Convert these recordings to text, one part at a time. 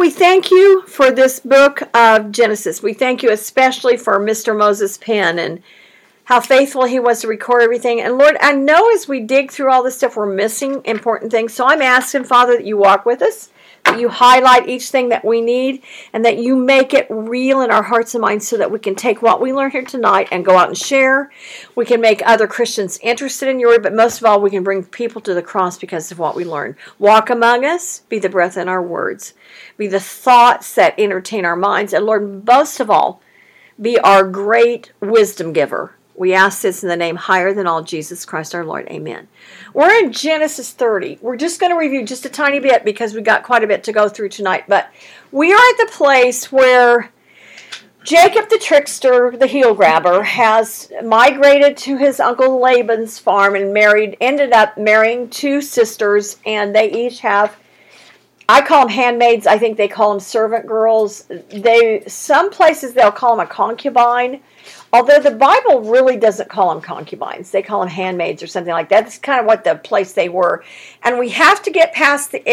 we thank you for this book of Genesis. We thank you especially for Mr. Moses Penn and how faithful he was to record everything. And Lord, I know as we dig through all this stuff, we're missing important things. So I'm asking, Father, that you walk with us, that you highlight each thing that we need, and that you make it real in our hearts and minds so that we can take what we learn here tonight and go out and share. We can make other Christians interested in your word, but most of all, we can bring people to the cross because of what we learn. Walk among us, be the breath in our words, be the thoughts that entertain our minds, and Lord, most of all, be our great wisdom giver. We ask this in the name higher than all, Jesus Christ our Lord. Amen. We're in Genesis 30. We're just going to review just a tiny bit because we've got quite a bit to go through tonight. But we are at the place where Jacob the trickster, the heel grabber, has migrated to his uncle Laban's farm and ended up marrying two sisters, and they each have, I call them handmaids. I think they call them servant girls. Some places they'll call them a concubine. Although the Bible really doesn't call them concubines. They call them handmaids or something like that. That's kind of what the place they were. And we have to get past the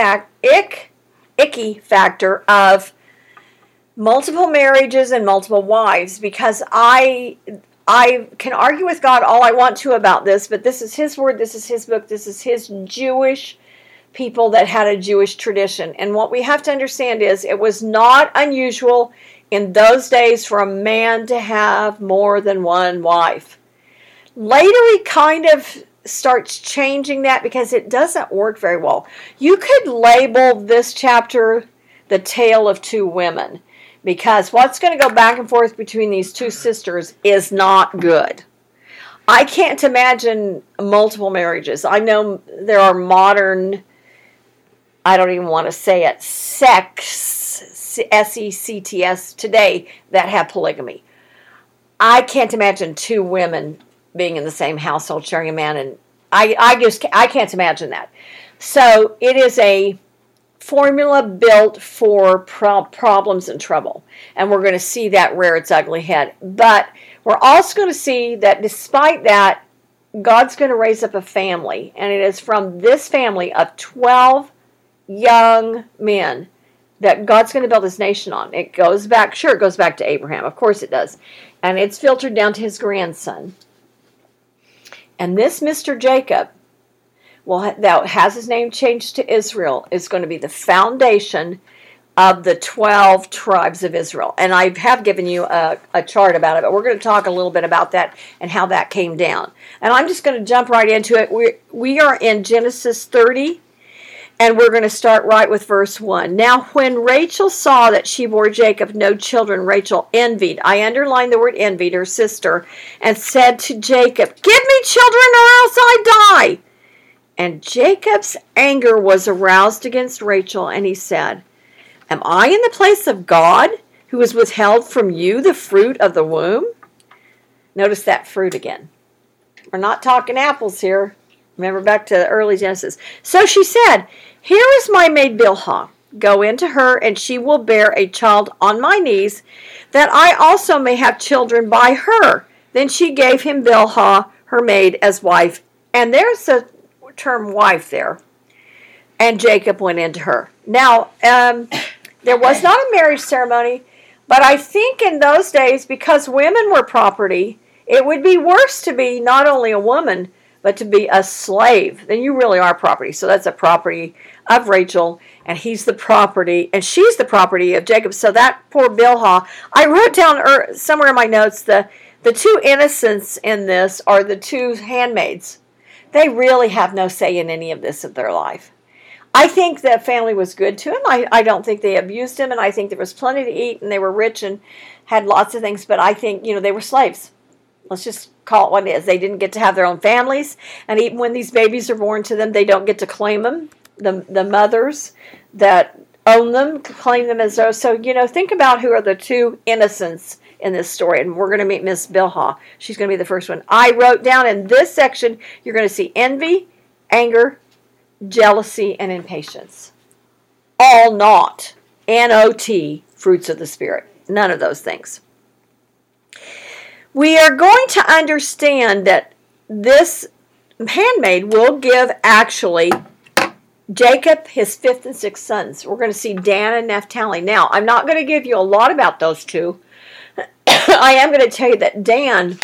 icky factor of multiple marriages and multiple wives, because I can argue with God all I want to about this, but this is His word, this is His book, this is His Jewish people that had a Jewish tradition. And what we have to understand is it was not unusual in those days for a man to have more than one wife. Later he kind of starts changing that because it doesn't work very well. You could label this chapter the tale of two women, because what's going to go back and forth between these two sisters is not good. I can't imagine multiple marriages. I know there are modern, I don't even want to say it, sects today that have polygamy. I can't imagine two women being in the same household sharing a man, and I can't imagine that. So it is a formula built for problems and trouble, and we're going to see that rear its ugly head. But we're also going to see that despite that, God's going to raise up a family, and it is from this family of 12 young men that God's going to build His nation on. It goes back, it goes back to Abraham. Of course it does. And it's filtered down to his grandson. And this Mr. Jacob, that has his name changed to Israel, is going to be the foundation of the 12 tribes of Israel. And I have given you a chart about it, but we're going to talk a little bit about that and how that came down. And I'm just going to jump right into it. We are in Genesis 30. And we're going to start right with verse 1. Now, when Rachel saw that she bore Jacob no children, Rachel envied. I underlined the word envied, her sister, and said to Jacob, "Give me children or else I die." And Jacob's anger was aroused against Rachel, and he said, "Am I in the place of God, who has withheld from you the fruit of the womb?" Notice that fruit again. We're not talking apples here. Remember back to the early Genesis. So she said, "Here is my maid Bilhah. Go into her, and she will bear a child on my knees, that I also may have children by her." Then she gave him Bilhah, her maid, as wife. And there's the term wife there. And Jacob went into her. Now, there was not a marriage ceremony, but I think in those days, because women were property, it would be worse to be not only a woman, but to be a slave. Then you really are property. So that's a property of Rachel, and he's the property, and she's the property of Jacob. So that poor Bilhah, I wrote down somewhere in my notes, the two innocents in this are the two handmaids. They really have no say in any of this of their life. I think the family was good to him. I don't think they abused him, and I think there was plenty to eat, and they were rich and had lots of things, but I think, they were slaves. Let's just call it what it is. They didn't get to have their own families, and even when these babies are born to them, they don't get to claim them. The mothers that own them claim them as those. So, think about who are the two innocents in this story, and we're going to meet Miss Bilhah. She's going to be the first one. I wrote down in this section, you're going to see envy, anger, jealousy, and impatience. All not, N-O-T, fruits of the Spirit. None of those things. We are going to understand that this handmaid will give actually Jacob, his fifth and sixth sons. We're going to see Dan and Naphtali. Now, I'm not going to give you a lot about those two. I am going to tell you that Dan,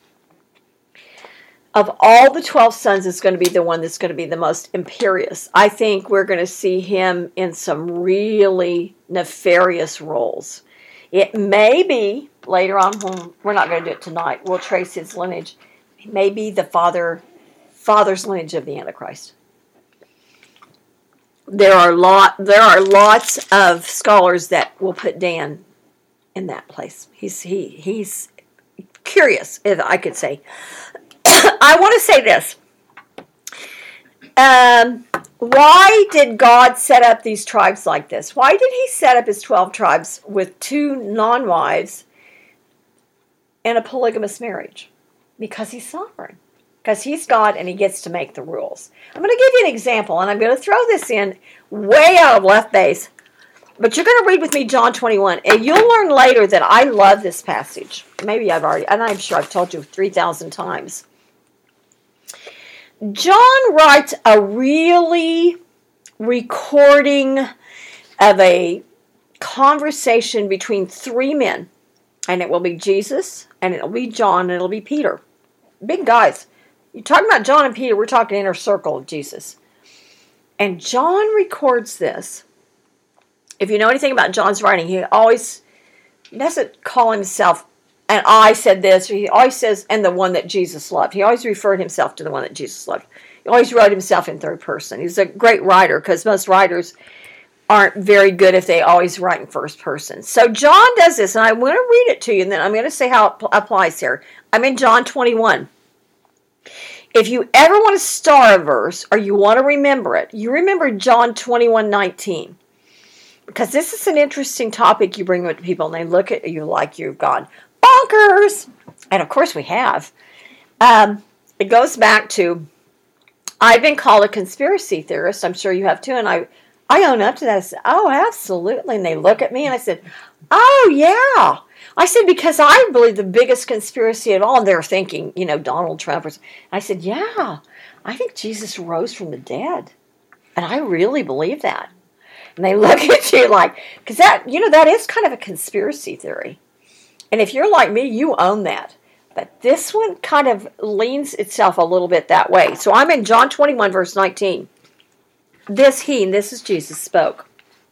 of all the 12 sons, is going to be the one that's going to be the most imperious. I think we're going to see him in some really nefarious roles. It may be, later on, we're not going to do it tonight, we'll trace his lineage. It may be the father's lineage of the Antichrist. There are lots of scholars that will put Dan in that place. He's curious, if I could say. I want to say this. Why did God set up these tribes like this? Why did he set up his 12 tribes with 2 non-wives and a polygamous marriage? Because he's sovereign. Because he's God and he gets to make the rules. I'm going to give you an example, and I'm going to throw this in way out of left base. But you're going to read with me John 21, and you'll learn later that I love this passage. Maybe I've already, and I'm sure I've told you 3,000 times. John writes a really recording of a conversation between 3 men. And it will be Jesus, and it will be John, and it will be Peter. Big guys. You're talking about John and Peter, we're talking inner circle of Jesus. And John records this. If you know anything about John's writing, he doesn't call himself, and I said this, he always says, and the one that Jesus loved. He always referred himself to the one that Jesus loved. He always wrote himself in third person. He's a great writer, because most writers aren't very good if they always write in first person. So John does this, and I want to read it to you, and then I'm going to say how it applies here. I'm in John 21. If you ever want to star a verse, or you want to remember it, you remember John 21:19. Because this is an interesting topic you bring to people, and they look at you like you've gone bonkers. And of course we have. It goes back to, I've been called a conspiracy theorist. I'm sure you have too. And I own up to that. I said, oh, absolutely. And they look at me and I said, oh, yeah. I said, because I believe the biggest conspiracy of all, and they're thinking, Donald Trump. I said, yeah, I think Jesus rose from the dead. And I really believe that. And they look at you like, because that is kind of a conspiracy theory. And if you're like me, you own that. But this one kind of leans itself a little bit that way. So I'm in John 21, verse 19. This is Jesus, spoke,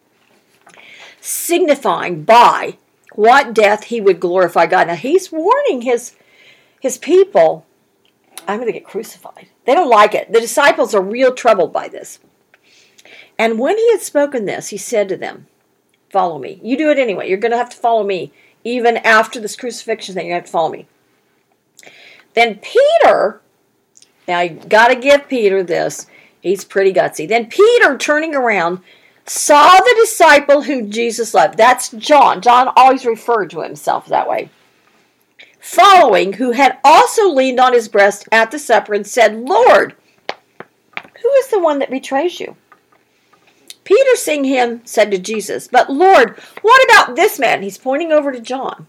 signifying by what death he would glorify God. Now he's warning his people, I'm going to get crucified. They don't like it. The disciples are real troubled by this. And when he had spoken this, he said to them, follow me. You do it anyway. You're going to have to follow me. Even after this crucifixion thing, you have to follow me. Then Peter, now you got to give Peter this. He's pretty gutsy. Then Peter, turning around, saw the disciple whom Jesus loved. That's John. John always referred to himself that way. Following, who had also leaned on his breast at the supper and said, Lord, who is the one that betrays you? Peter, seeing him, said to Jesus, but Lord, what about this man? He's pointing over to John.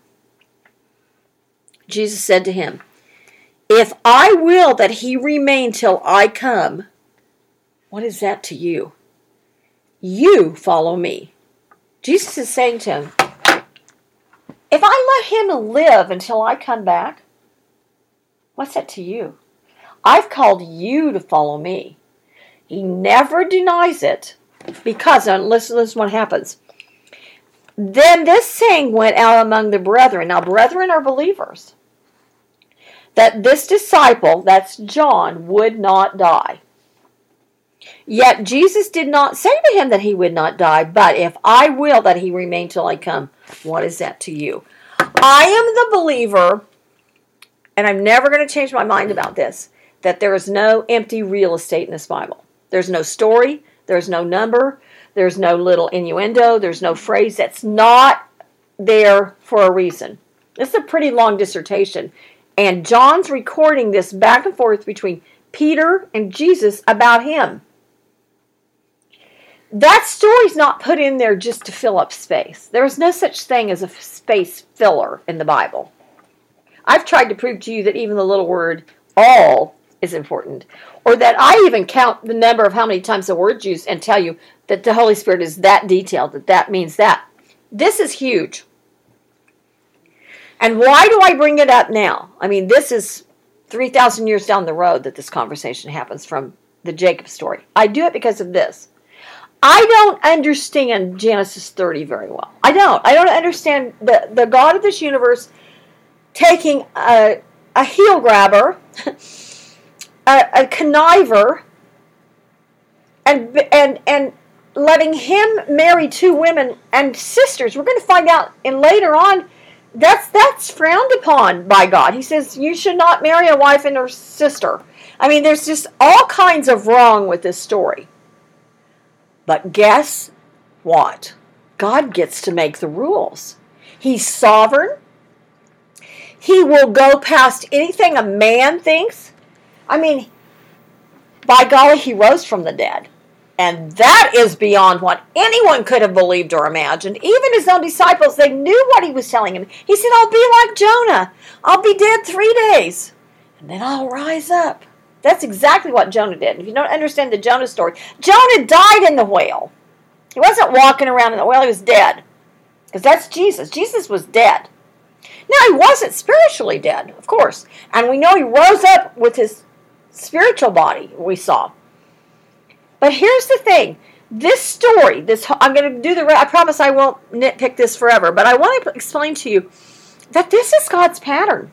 Jesus said to him, if I will that he remain till I come, what is that to you? You follow me. Jesus is saying to him, if I let him live until I come back, what's that to you? I've called you to follow me. He never denies it. Because, listen what happens. Then this saying went out among the brethren. Now, brethren are believers. That this disciple, that's John, would not die. Yet Jesus did not say to him that he would not die, but if I will that he remain till I come, what is that to you? I am the believer, and I'm never going to change my mind about this, that there is no empty real estate in this Bible. There's no story. There's no number. There's no little innuendo. There's no phrase that's not there for a reason. This is a pretty long dissertation. And John's recording this back and forth between Peter and Jesus about him. That story's not put in there just to fill up space. There is no such thing as a space filler in the Bible. I've tried to prove to you that even the little word all is important. Or that I even count the number of how many times the word's used and tell you that the Holy Spirit is that detailed, that means that. This is huge. And why do I bring it up now? I mean, this is 3,000 years down the road that this conversation happens from the Jacob story. I do it because of this. I don't understand Genesis 30 very well. I don't understand the God of this universe taking a heel grabber, a conniver, and letting him marry two women and sisters. We're going to find out later on that's frowned upon by God. He says you should not marry a wife and her sister. I mean, there's just all kinds of wrong with this story. But guess what? God gets to make the rules. He's sovereign. He will go past anything a man thinks. I mean, by golly, he rose from the dead. And that is beyond what anyone could have believed or imagined. Even his own disciples, they knew what he was telling him. He said, I'll be like Jonah. I'll be dead 3 days. And then I'll rise up. That's exactly what Jonah did. If you don't understand the Jonah story, Jonah died in the whale. He wasn't walking around in the whale. He was dead. Because that's Jesus. Jesus was dead. Now, he wasn't spiritually dead, of course. And we know he rose up with his spiritual body, we saw. But here's the thing. This story, I'm going to do I promise I won't nitpick this forever, but I want to explain to you that this is God's pattern.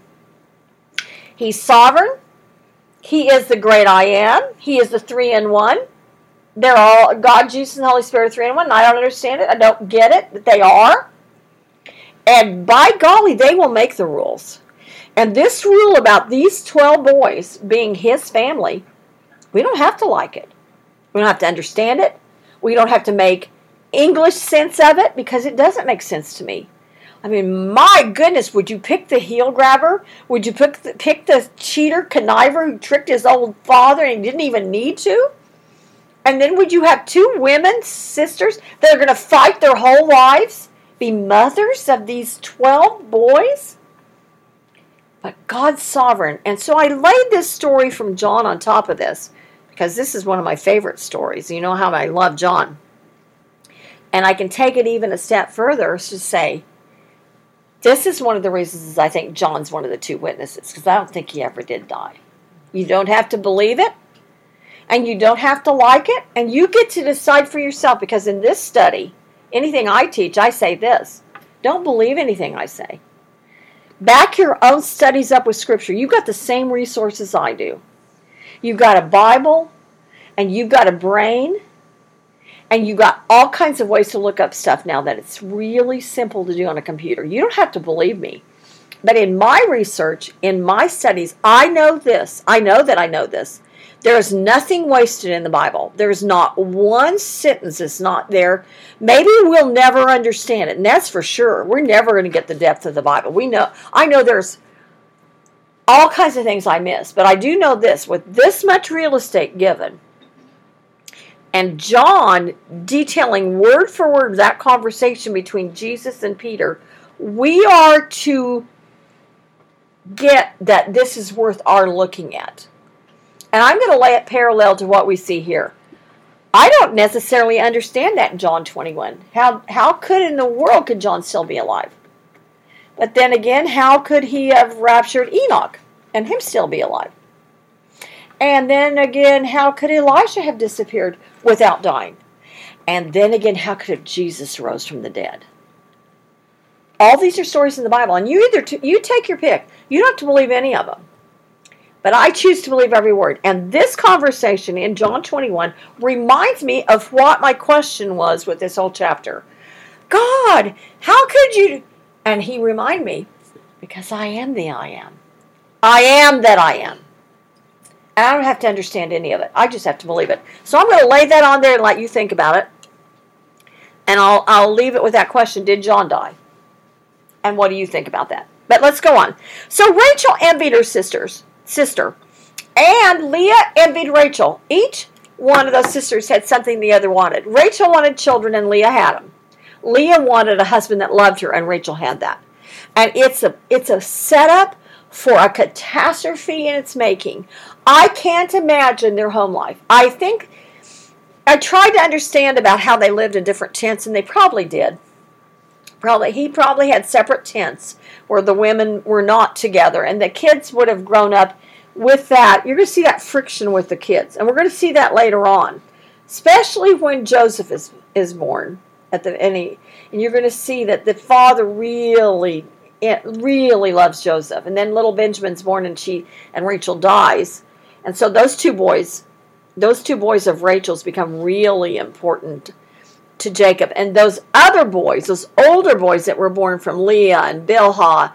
He's sovereign. He is the great I am. He is the 3-in-1. They're all, God, Jesus, and the Holy Spirit are 3-in-1. I don't understand it. I don't get it, but they are. And by golly, they will make the rules. And this rule about these 12 boys being his family, we don't have to like it. We don't have to understand it. We don't have to make English sense of it because it doesn't make sense to me. I mean, my goodness, would you pick the heel grabber? Would you pick the cheater, conniver who tricked his old father and he didn't even need to? And then would you have two women, sisters, that are going to fight their whole lives, be mothers of these 12 boys? But God's sovereign. And so I laid this story from John on top of this because this is one of my favorite stories. You know how I love John. And I can take it even a step further to say, this is one of the reasons I think John's one of the two witnesses, because I don't think he ever did die. You don't have to believe it, and you don't have to like it, and you get to decide for yourself, because in this study, anything I teach, I say this. Don't believe anything I say. Back your own studies up with Scripture. You've got the same resources I do. You've got a Bible, and you've got a brain, and you got all kinds of ways to look up stuff now that it's really simple to do on a computer. You don't have to believe me. But in my research, in my studies, I know this. I know that I know this. There is nothing wasted in the Bible. There is not one sentence that's not there. Maybe we'll never understand it, and that's for sure. We're never going to get the depth of the Bible. I know there's all kinds of things I miss, but I do know this. With this much real estate given, and John detailing word for word that conversation between Jesus and Peter, we are to get that this is worth our looking at. And I'm going to lay it parallel to what we see here. I don't necessarily understand that in John 21. How could in the world could John still be alive? But then again, how could he have raptured Enoch and him still be alive? And then again, how could Elijah have disappeared without dying? And then again, how could Jesus rose from the dead? All these are stories in the Bible, and you take your pick. You don't have to believe any of them. But I choose to believe every word. And this conversation in John 21 reminds me of what my question was with this whole chapter. God, how could you? And he reminded me, because I am the I am. I am that I am. And I don't have to understand any of it. I just have to believe it. So I'm going to lay that on there and let you think about it. And I'll leave it with that question. Did John die? And what do you think about that? But let's go on. So Rachel envied her sister. And Leah envied Rachel. Each one of those sisters had something the other wanted. Rachel wanted children and Leah had them. Leah wanted a husband that loved her and Rachel had that. And it's a setup for a catastrophe in its making. I can't imagine their home life. I tried to understand about how they lived in different tents, and they probably did. He probably had separate tents where the women were not together, and the kids would have grown up with that. You're going to see that friction with the kids, and we're going to see that later on, especially when Joseph is born and you're going to see that the father really loves Joseph, and then little Benjamin's born, and Rachel dies, and so those two boys of Rachel's become really important to Jacob. And those other boys, those older boys that were born from Leah and Bilhah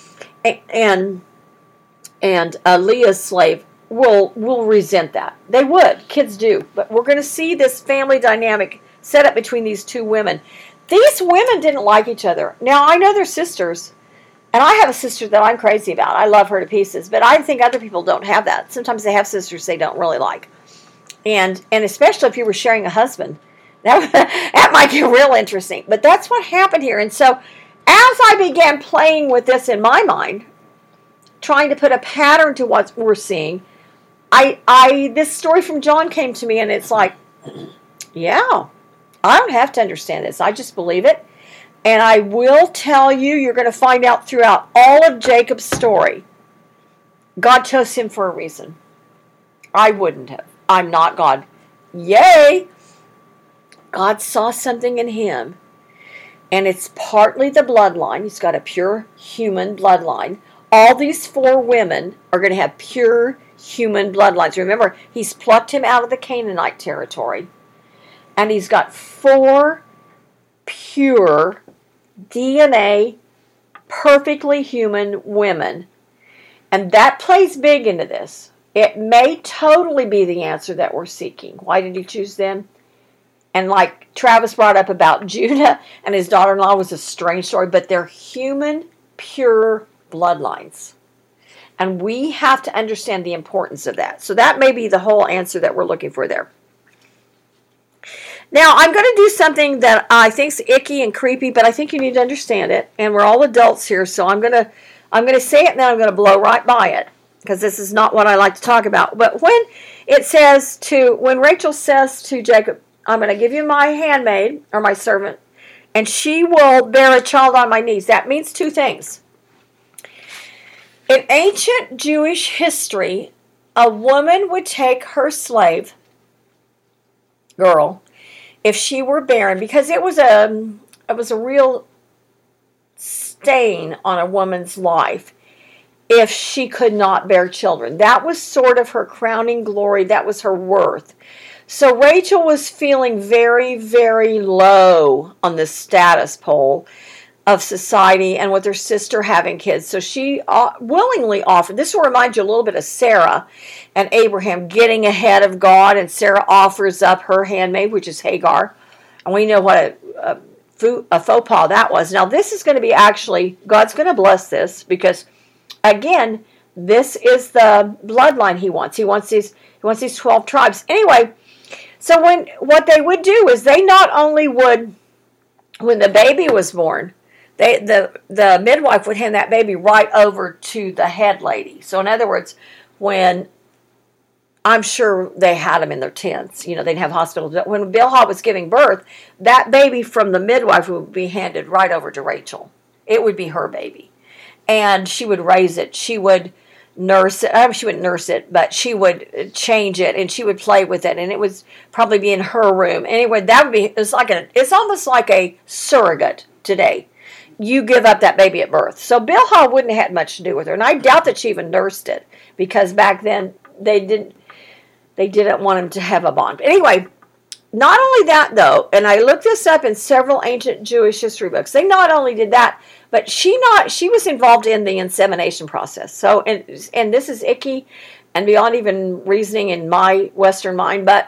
and Leah's slave will resent that. They would. Kids do. But we're going to see this family dynamic set up between these two women. These women didn't like each other. Now, I know they're sisters, and I have a sister that I'm crazy about. I love her to pieces, but I think other people don't have that. Sometimes they have sisters they don't really like. And especially if you were sharing a husband. That might get real interesting. But that's what happened here. And so as I began playing with this in my mind, trying to put a pattern to what we're seeing, this story from John came to me, and it's like, yeah, I don't have to understand this. I just believe it. And I will tell you, you're going to find out throughout all of Jacob's story, God chose him for a reason. I wouldn't have. I'm not God. Yay! God saw something in him, and it's partly the bloodline. He's got a pure human bloodline. All these 4 women are going to have pure human bloodlines. Remember, he's plucked him out of the Canaanite territory, and he's got 4 pure DNA, perfectly human women, and that plays big into this. It may totally be the answer that we're seeking. Why did he choose them? And like Travis brought up about Judah and his daughter-in-law was a strange story, but they're human, pure bloodlines. And we have to understand the importance of that. So that may be the whole answer that we're looking for there. Now, I'm going to do something that I think is icky and creepy, but I think you need to understand it. And we're all adults here, so I'm going to say it and then I'm going to blow right by it, because this is not what I like to talk about. But when Rachel says to Jacob, I'm going to give you my handmaid, or my servant, and she will bear a child on my knees. That means 2 things. In ancient Jewish history, a woman would take her slave girl if she were barren, because it was a real stain on a woman's life if she could not bear children. That was sort of her crowning glory. That was her worth. So Rachel was feeling very, very low on the status pole of society, and with her sister having kids. So she willingly offered. This will remind you a little bit of Sarah and Abraham getting ahead of God, and Sarah offers up her handmaid, which is Hagar. And we know what a faux pas that was. Now this is going to be God's going to bless this, because again, this is the bloodline he wants. He wants these 12 tribes. Anyway, so what they would do is they not only would, when the baby was born, the midwife would hand that baby right over to the head lady. So in other words, when I'm sure they had them in their tents, they'd have hospitals. When Bilhah was giving birth, that baby from the midwife would be handed right over to Rachel. It would be her baby. And she would raise it. She would nurse it. She wouldn't nurse it, but she would change it, and she would play with it, and it would probably be in her room. Anyway, that would be, it's almost like a surrogate today. You give up that baby at birth. So Bilhah wouldn't have had much to do with her, and I doubt that she even nursed it, because back then they didn't want him to have a bond. But anyway, not only that though, and I looked this up in several ancient Jewish history books, they not only did that, but she was involved in the insemination process. So, and this is icky and beyond even reasoning in my Western mind, but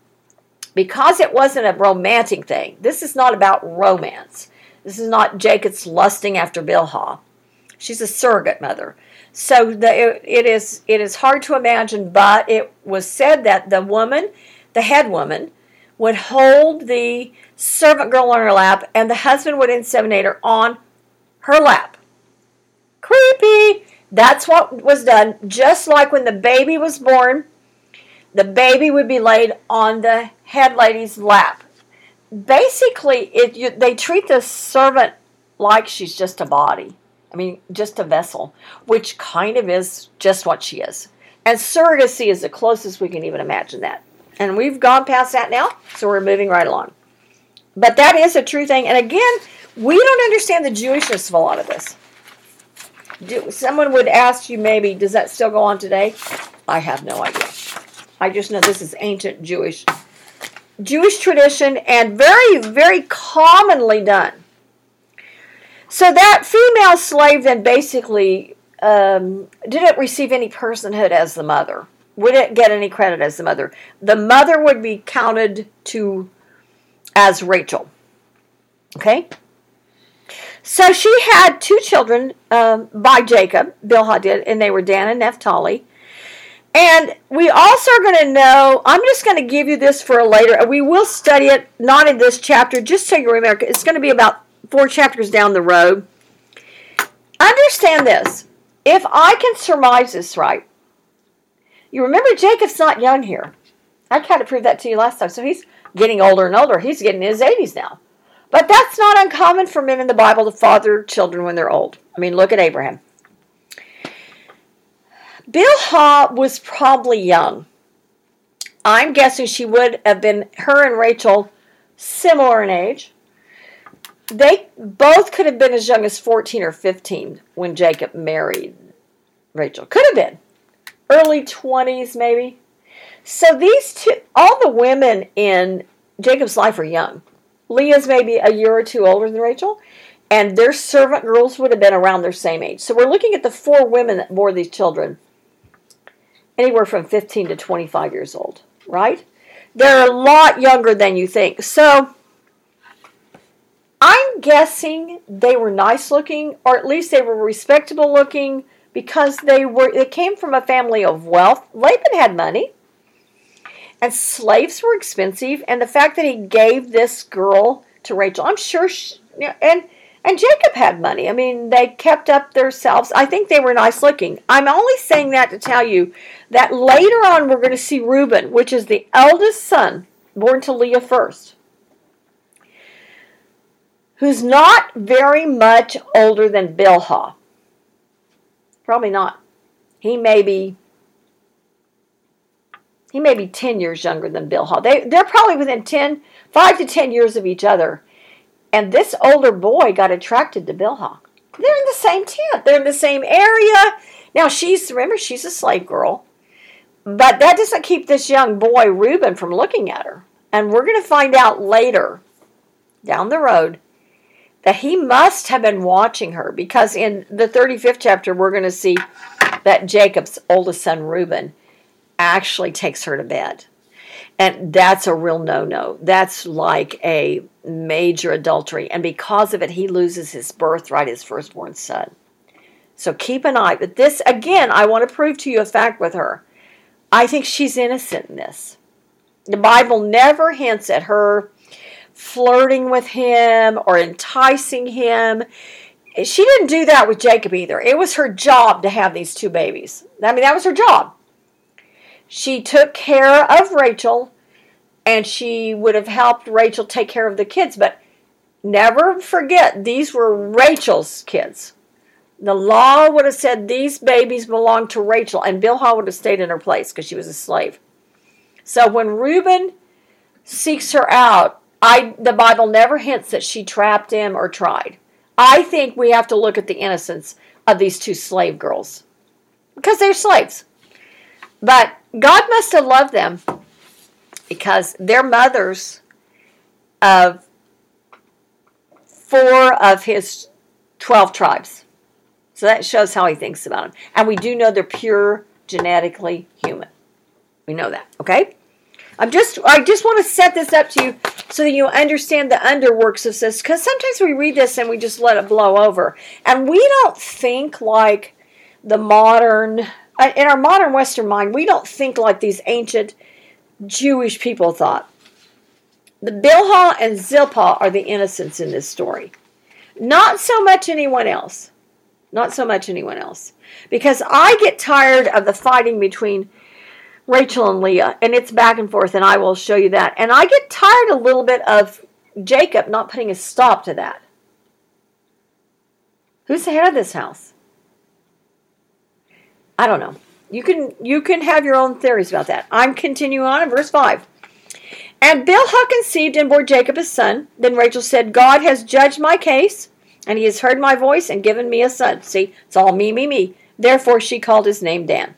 because it wasn't a romantic thing, this is not about romance. This is not Jacob's lusting after Bilhah. She's a surrogate mother. So it is hard to imagine, but it was said that the head woman, would hold the servant girl on her lap, and the husband would inseminate her on her lap. Creepy! That's what was done. Just like when the baby was born, the baby would be laid on the head lady's lap. Basically, they treat the servant like she's just a body. I mean, just a vessel, which kind of is just what she is. And surrogacy is the closest we can even imagine that. And we've gone past that now, so we're moving right along. But that is a true thing. And again, we don't understand the Jewishness of a lot of this. Someone would ask you maybe, does that still go on today? I have no idea. I just know this is ancient Jewish tradition and very, very commonly done. So that female slave then basically didn't receive any personhood as the mother. Wouldn't get any credit as the mother. The mother would be counted as Rachel. Okay? So she had 2 children by Jacob, Bilhah did, and they were Dan and Naphtali. And we also are going to know, I'm just going to give you this for a later, we will study it, not in this chapter, just so you remember, it's going to be about 4 chapters down the road. Understand this, if I can surmise this right, you remember Jacob's not young here. I kind of proved that to you last time, so he's getting older and older, he's getting in his 80s now. But that's not uncommon for men in the Bible to father children when they're old. I mean, look at Abraham. Bilhah was probably young. I'm guessing she would have been, her and Rachel, similar in age. They both could have been as young as 14 or 15 when Jacob married Rachel. Could have been. Early 20s, maybe. So these two, all the women in Jacob's life are young. Leah's maybe a year or 2 older than Rachel. And their servant girls would have been around their same age. So we're looking at the 4 women that bore these children. Anywhere from 15 to 25 years old, right? They're a lot younger than you think. So, I'm guessing they were nice looking, or at least they were respectable looking, because they came from a family of wealth. Laban had money, and slaves were expensive, and the fact that he gave this girl to Rachel, I'm sure, and Jacob had money. I mean, they kept up themselves. I think they were nice looking. I'm only saying that to tell you that later on we're going to see Reuben, which is the eldest son, born to Leah first, who's not very much older than Bilhah. Probably not. He may be 10 years younger than Bilhah. They're probably within 5 to 10 years of each other. And this older boy got attracted to Bilhah. They're in the same tent. They're in the same area. Now, remember, she's a slave girl. But that doesn't keep this young boy, Reuben, from looking at her. And we're going to find out later, down the road, that he must have been watching her. Because in the 35th chapter, we're going to see that Jacob's oldest son, Reuben, actually takes her to bed. And that's a real no-no. That's like a major adultery. And because of it, he loses his birthright, his firstborn son. So keep an eye. But this, again, I want to prove to you a fact with her. I think she's innocent in this. The Bible never hints at her flirting with him or enticing him. She didn't do that with Jacob either. It was her job to have these 2 babies. I mean, that was her job. She took care of Rachel, and she would have helped Rachel take care of the kids. But never forget, these were Rachel's kids. The law would have said these babies belonged to Rachel, and Bilhah would have stayed in her place because she was a slave. So when Reuben seeks her out, the Bible never hints that she trapped him or tried. I think we have to look at the innocence of these 2 slave girls because they're slaves. But God must have loved them because they're mothers of 4 of his 12 tribes. So that shows how he thinks about them. And we do know they're pure, genetically human. We know that, okay? I just want to set this up to you so that you understand the underworks of this. Because sometimes we read this and we just let it blow over. And we don't think like the modern, in our modern Western mind, we don't think like these ancient Jewish people thought. The Bilhah and Zilpah are the innocents in this story. Not so much anyone else. Not so much anyone else. Because I get tired of the fighting between Rachel and Leah, and it's back and forth, and I will show you that. And I get tired a little bit of Jacob not putting a stop to that. Who's the head of this house? I don't know. You can have your own theories about that. I'm continuing on in verse 5. And Bilhah conceived and bore Jacob a son. Then Rachel said, God has judged my case, and he has heard my voice and given me a son. See, it's all me, me, me. Therefore she called his name Dan.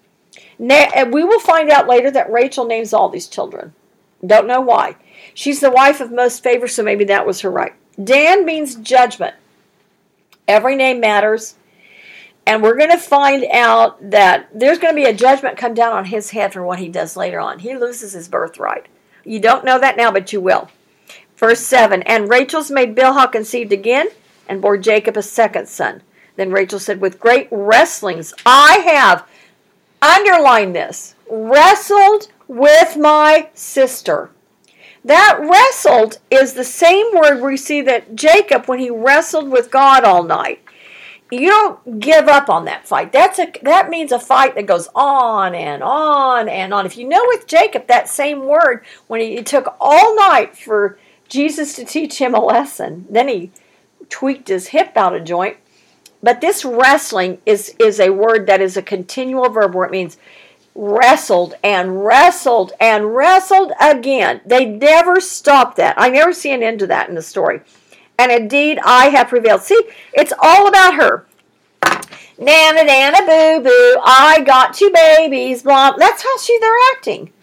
We will find out later that Rachel names all these children. Don't know why. She's the wife of most favored, so maybe that was her right. Dan means judgment. Every name matters. And we're going to find out that there's going to be a judgment come down on his head for what he does later on. He loses his birthright. You don't know that now, but you will. Verse 7, and Rachel's maid Bilhah conceived again and bore Jacob a second son. Then Rachel said, with great wrestlings, I have, underlined this, wrestled with my sister. That wrestled is the same word we see that Jacob, when he wrestled with God all night. You don't give up on that fight. That means a fight that goes on and on and on. If you know with Jacob, that same word, when it took all night for Jesus to teach him a lesson, then he tweaked his hip out of joint. But this wrestling is a word that is a continual verb where it means wrestled and wrestled and wrestled again. They never stop that. I never see an end to that in the story. And indeed, I have prevailed. See, it's all about her. Nana, nana, boo, boo. I got 2 babies. Blah. That's how they're acting.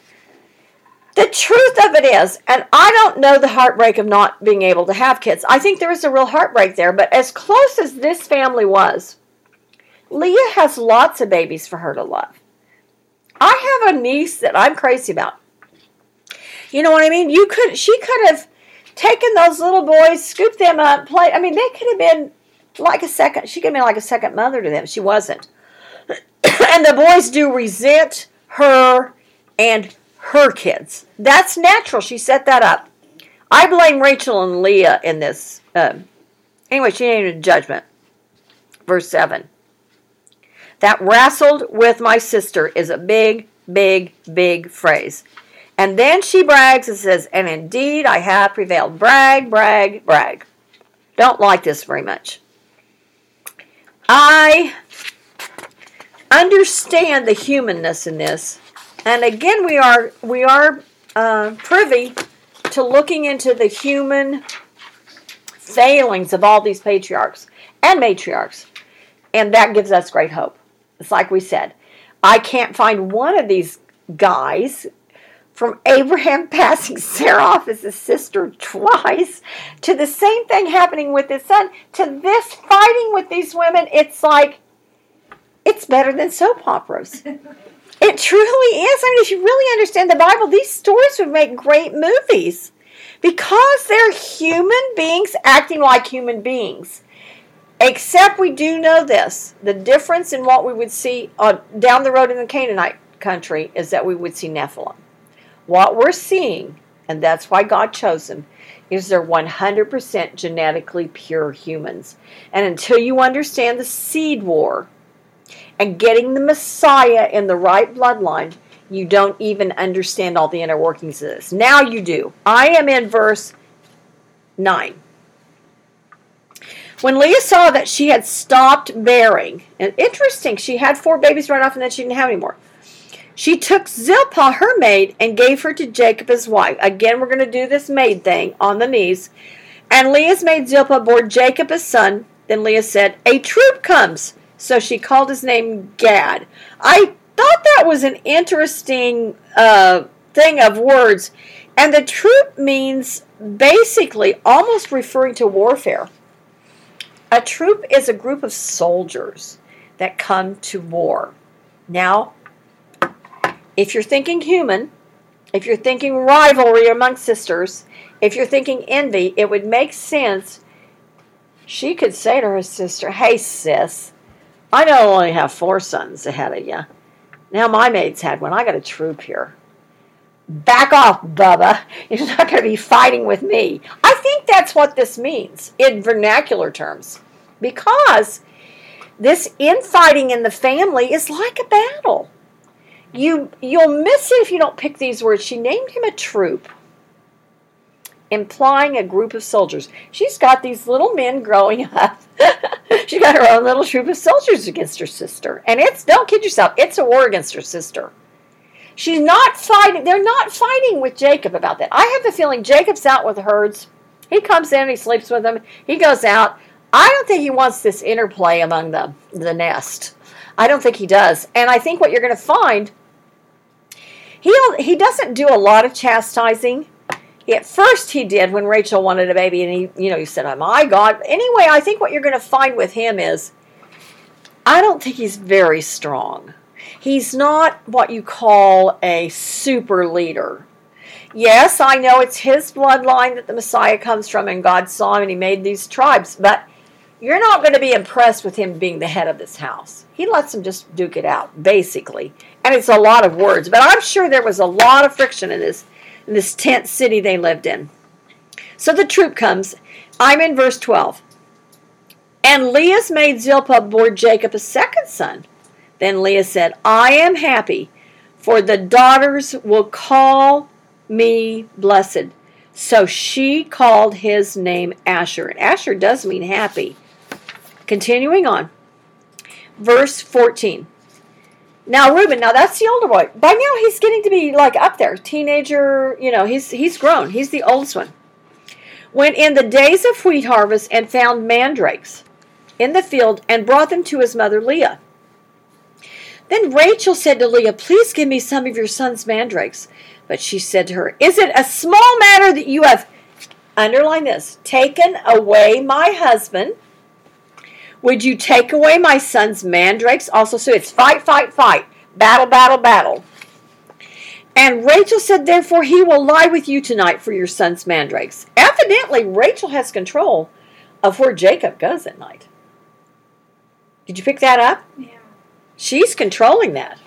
The truth of it is, and I don't know the heartbreak of not being able to have kids. I think there is a real heartbreak there. But as close as this family was, Leah has lots of babies for her to love. I have a niece that I'm crazy about. You know what I mean? She could have taken those little boys, scooped them up, played. I mean, they could have been like a second. She could have been like a second mother to them. She wasn't. And the boys do resent her and her kids. That's natural. She set that up. I blame Rachel and Leah in this. Anyway, she needed judgment. Verse 7. That wrestled with my sister is a big, big, big phrase. And then she brags and says, and indeed I have prevailed. Brag, brag, brag. Don't like this very much. I understand the humanness in this. And again, we are privy to looking into the human failings of all these patriarchs and matriarchs. And that gives us great hope. It's like we said. I can't find one of these guys, from Abraham passing Sarah off as his sister twice, to the same thing happening with his son, to this fighting with these women. It's like, it's better than soap operas. It truly is. I mean, if you really understand the Bible, these stories would make great movies. Because they're human beings acting like human beings. Except we do know this. The difference in what we would see down the road in the Canaanite country is that we would see Nephilim. What we're seeing, and that's why God chose them, is they're 100% genetically pure humans. And until you understand the seed war and getting the Messiah in the right bloodline, you don't even understand all the inner workings of this. Now you do. I am in verse 9. When Leah saw that she had stopped bearing, and interesting, she had 4 babies right off and then she didn't have any more. She took Zilpah, her maid, and gave her to Jacob his wife. Again, we're going to do this maid thing on the knees. And Leah's maid Zilpah bore Jacob a son. Then Leah said, a troop comes. So she called his name Gad. I thought that was an interesting thing of words. And the troop means basically almost referring to warfare. A troop is a group of soldiers that come to war. Now, if you're thinking human, if you're thinking rivalry among sisters, if you're thinking envy, it would make sense. She could say to her sister, hey sis, I don't only have 4 sons ahead of you. Now my maid's had one. I got a troop here. Back off, Bubba. You're not going to be fighting with me. I think that's what this means in vernacular terms. Because This infighting in the family is like a battle. You'll miss it if you don't pick these words. She named him a troop, implying a group of soldiers. She's got these little men growing up. She's got her own little troop of soldiers against her sister. And don't kid yourself, it's a war against her sister. She's not fighting. They're not fighting with Jacob about that. I have the feeling Jacob's out with the herds. He comes in, he sleeps with them. He goes out. I don't think he wants this interplay among the nest. I don't think he does. And I think what you're going to find, he doesn't do a lot of chastising. At first he did when Rachel wanted a baby, and he said, "Oh my God." Anyway, I think what you're going to find with him is, I don't think he's very strong. He's not what you call a super leader. Yes, I know it's his bloodline that the Messiah comes from, and God saw him and he made these tribes, but you're not going to be impressed with him being the head of this house. He lets them just duke it out, basically. And it's a lot of words, but I'm sure there was a lot of friction in this tent city they lived in. So the troop comes. I'm in verse 12. And Leah's maid Zilpah bore Jacob a second son. Then Leah said, "I am happy, for the daughters will call me blessed." So she called his name Asher. And Asher does mean happy. Continuing on. Verse 14. Now Reuben, that's the older boy. By now he's getting to be like up there. Teenager, he's grown. He's the oldest one. Went in the days of wheat harvest and found mandrakes in the field and brought them to his mother Leah. Then Rachel said to Leah, "Please give me some of your son's mandrakes." But she said to her, "Is it a small matter that you have," underline this, "taken away my husband? Would you take away my son's mandrakes also?" So it's fight, fight, fight. Battle, battle, battle. And Rachel said, "Therefore he will lie with you tonight for your son's mandrakes." Evidently, Rachel has control of where Jacob goes at night. Did you pick that up? Yeah. She's controlling that.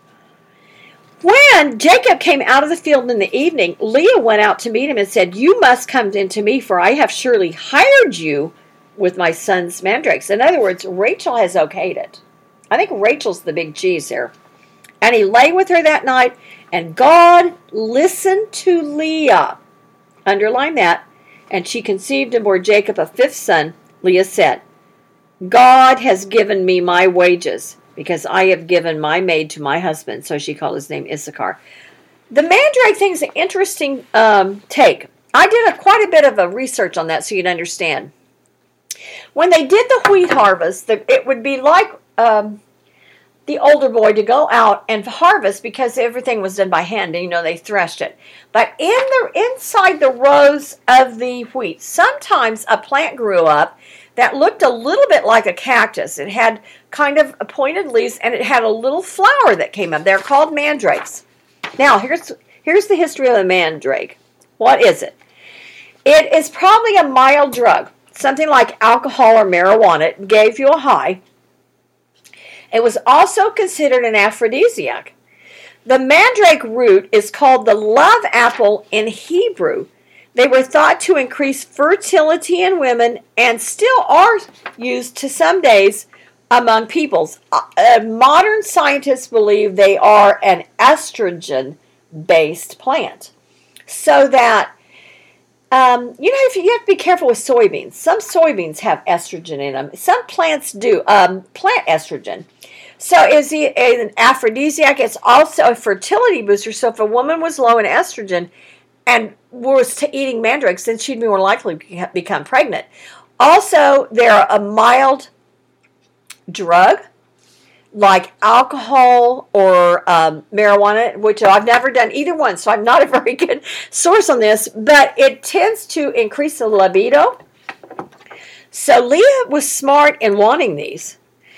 When Jacob came out of the field in the evening, Leah went out to meet him and said, "You must come in to me, for I have surely hired you with my son's mandrakes." In other words, Rachel has okayed it. I think Rachel's the big cheese here. And he lay with her that night, and God listened to Leah. Underline that. And she conceived and bore Jacob a fifth son. Leah said, "God has given me my wages, because I have given my maid to my husband." So she called his name Issachar. The mandrake thing is an interesting take. I did quite a bit of a research on that so you'd understand. When they did the wheat harvest, it would be like the older boy to go out and harvest, because everything was done by hand, and they threshed it. But inside the rows of the wheat, sometimes a plant grew up that looked a little bit like a cactus. It had kind of pointed leaves, and it had a little flower that came up. They're called mandrakes. Now, here's the history of the mandrake. What is it? It is probably a mild drug, something like alcohol or marijuana. It gave you a high. It was also considered an aphrodisiac. The mandrake root is called the love apple in Hebrew. They were thought to increase fertility in women, and still are used to some days among peoples. Modern scientists believe they are an estrogen-based plant. So that, if you have to be careful with soybeans. Some soybeans have estrogen in them. Some plants do, plant estrogen. So is it an aphrodisiac? It's also a fertility booster. So if a woman was low in estrogen and was eating mandrakes, then she'd be more likely to become pregnant. Also, they're a mild drug, like alcohol or marijuana, which I've never done either one, so I'm not a very good source on this, but it tends to increase the libido. So Leah was smart in wanting these.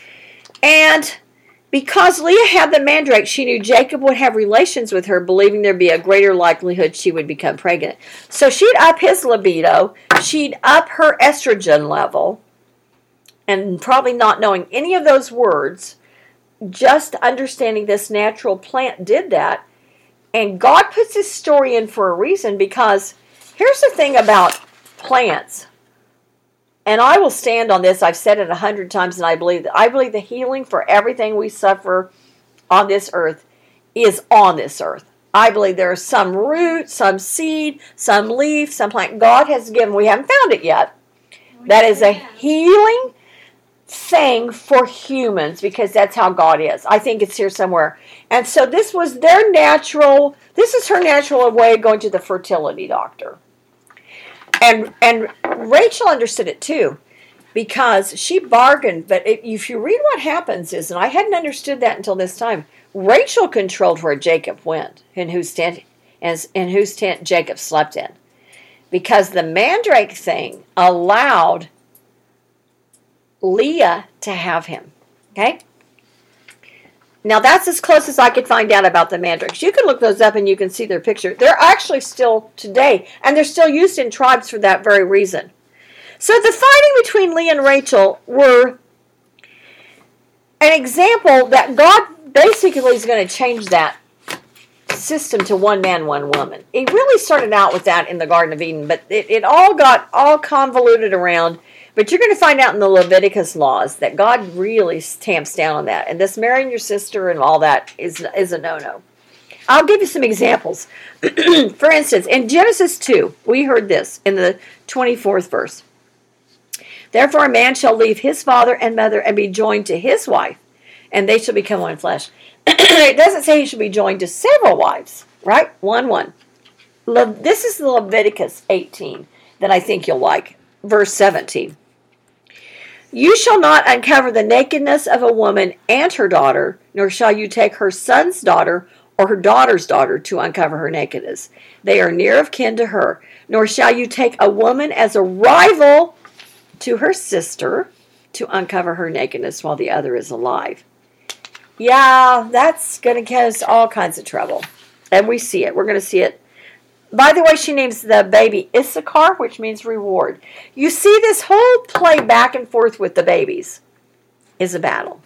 And because Leah had the mandrake, she knew Jacob would have relations with her, believing there'd be a greater likelihood she would become pregnant. So she'd up his libido, she'd up her estrogen level, and probably not knowing any of those words, just understanding this natural plant did that. And God puts this story in for a reason, because here's the thing about plants. And I will stand on this. I've said it 100 times, and I believe that. I believe the healing for everything we suffer on this earth is on this earth. I believe there is some root, some seed, some leaf, some plant God has given. We haven't found it yet. That is a healing thing for humans because that's how God is. I think it's here somewhere. And so this was their natural, this is her natural way of going to the fertility doctor. And Rachel understood it too because she bargained. But if you read what happens is, and I hadn't understood that until this time, Rachel controlled where Jacob went and whose tent Jacob slept in. Because the mandrake thing allowed Leah to have him. Okay? Now that's as close as I could find out about the mandrakes. You can look those up and you can see their picture. They're actually still today, and they're still used in tribes for that very reason. So the fighting between Leah and Rachel were an example that God basically is going to change that system to one man, one woman. It really started out with that in the Garden of Eden, but it all got all convoluted around. But you're going to find out in the Leviticus laws that God really tamps down on that. And this marrying your sister and all that is a no-no. I'll give you some examples. For instance, in Genesis 2, we heard this in the 24th verse. Therefore a man shall leave his father and mother and be joined to his wife, and they shall become one flesh. It doesn't say he should be joined to several wives, right? One. This is the Leviticus 18 that I think you'll like. Verse 17. You shall not uncover the nakedness of a woman and her daughter, nor shall you take her son's daughter or her daughter's daughter to uncover her nakedness. They are near of kin to her. Nor shall you take a woman as a rival to her sister to uncover her nakedness while the other is alive. Yeah, that's going to cause all kinds of trouble. And we see it. We're going to see it. By the way, she names the baby Issachar, which means reward. You see this whole play back and forth with the babies is a battle.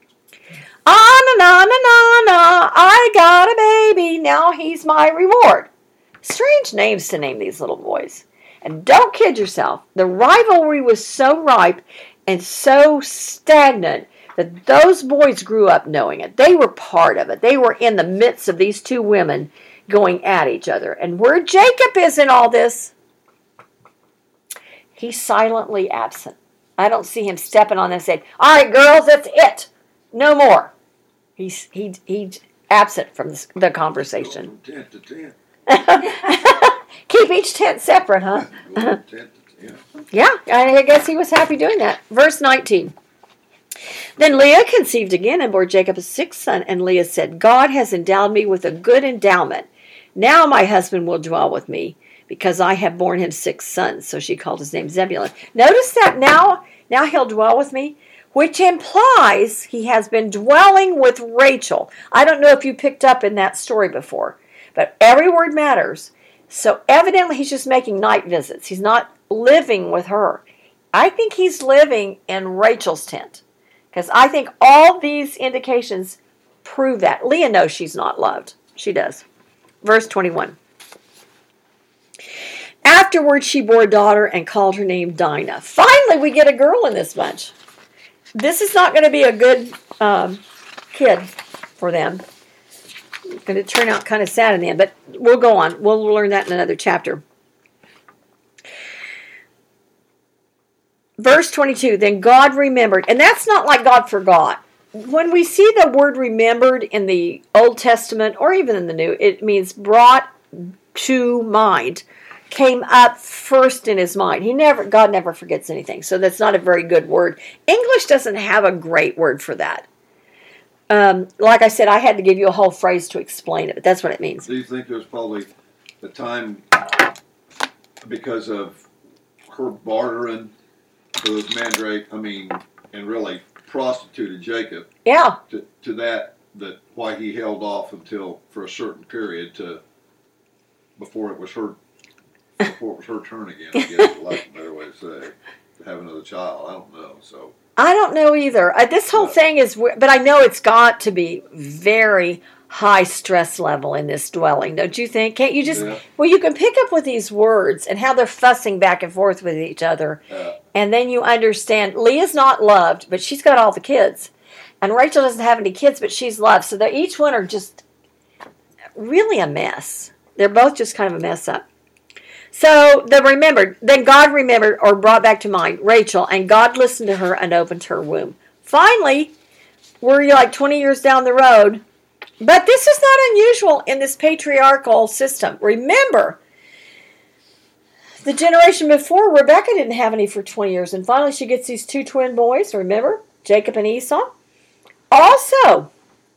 I got a baby, now he's my reward. Strange names to name these little boys. And don't kid yourself. The rivalry was so ripe and so stagnant that those boys grew up knowing it. They were part of it. They were in the midst of these two women going at each other. And where Jacob is in all this, he's silently absent. I don't see him stepping on and saying, all right, girls, that's it. No more. He's absent from the conversation. From tent to tent. Keep each tent separate, huh? Tent to tent. Yeah, I guess he was happy doing that. Verse 19. Then Leah conceived again and bore Jacob a sixth son, and Leah said, God has endowed me with a good endowment. Now my husband will dwell with me, because I have borne him 6 sons. So she called his name Zebulun. Notice that now he'll dwell with me, which implies he has been dwelling with Rachel. I don't know if you picked up in that story before, but every word matters. So evidently he's just making night visits. He's not living with her. I think he's living in Rachel's tent, because I think all these indications prove that. Leah knows she's not loved. She does. Verse 21. Afterwards she bore a daughter and called her name Dinah. Finally we get a girl in this bunch. This is not going to be a good kid for them. It's going to turn out kind of sad in the end, but we'll go on. We'll learn that in another chapter. Verse 22, then God remembered. And that's not like God forgot. When we see the word remembered in the Old Testament or even in the New, it means brought to mind, came up first in his mind. God never forgets anything. So that's not a very good word. English doesn't have a great word for that. Like I said, I had to give you a whole phrase to explain it, but that's what it means. Do you think there's probably a time because of her bartering for those mandrake, and really prostituted Jacob? Yeah. To that why he held off until for a certain period before it was her turn again, I guess, for lack of a better way to say. have another child. I don't know. So I don't know either. This whole thing is, but I know it's got to be very high stress level in this dwelling, don't you think? Can't you just, well, you can pick up with these words and how they're fussing back and forth with each other. And then you understand Leah's not loved, but she's got all the kids. And Rachel doesn't have any kids, but she's loved. So each one are just really a mess. They're both just kind of a mess up. So then God remembered or brought back to mind Rachel, and God listened to her and opened her womb. Finally, we're like 20 years down the road, but this is not unusual in this patriarchal system. Remember, the generation before, Rebecca didn't have any for 20 years, and finally she gets these 2 twin boys, remember? Jacob and Esau. Also,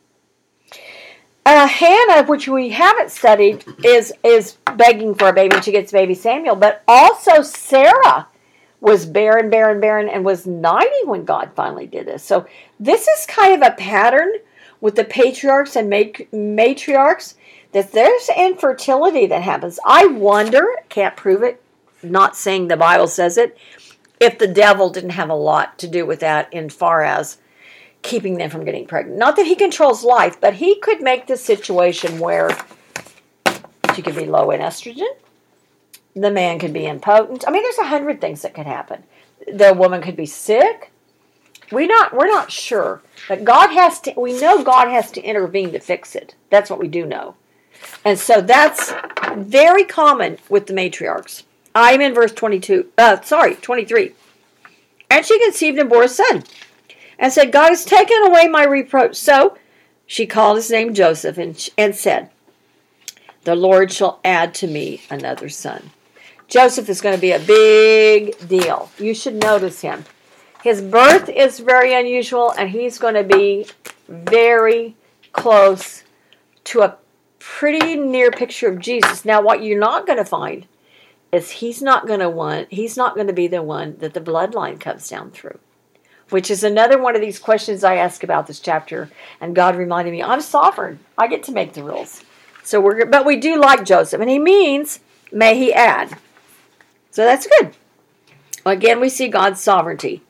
Hannah, which we haven't studied, is begging for a baby, and she gets baby Samuel. But also Sarah was barren, and was 90 when God finally did this. So this is kind of a pattern with the patriarchs and matriarchs, that there's infertility that happens. I wonder, can't prove it, not saying the Bible says it, if the devil didn't have a lot to do with that in far as keeping them from getting pregnant. Not that he controls life, but he could make the situation where she could be low in estrogen, the man could be impotent. I mean, there's 100 things that could happen. The woman could be sick. We're not sure, but we know God has to intervene to fix it. That's what we do know. And so that's very common with the matriarchs. I'm in verse 23. And she conceived and bore a son, and said, God has taken away my reproach. So she called his name Joseph, and said, the Lord shall add to me another son. Joseph is going to be a big deal. You should notice him. His birth is very unusual, and he's going to be very close to a pretty near picture of Jesus. Now, what you're not going to find is he's not going to be the one that the bloodline comes down through, which is another one of these questions I ask about this chapter. And God reminded me, I'm sovereign. I get to make the rules. But we do like Joseph, and he means, may he add. So that's good. Again, we see God's sovereignty.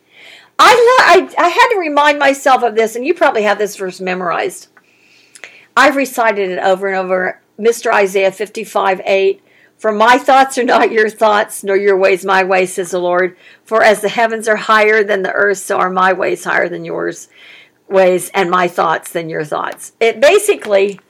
I had to remind myself of this, and you probably have this verse memorized. I've recited it over and over. Mr. Isaiah 55:8. For my thoughts are not your thoughts, nor your ways my ways, says the Lord. For as the heavens are higher than the earth, so are my ways higher than yours ways, and my thoughts than your thoughts. It basically,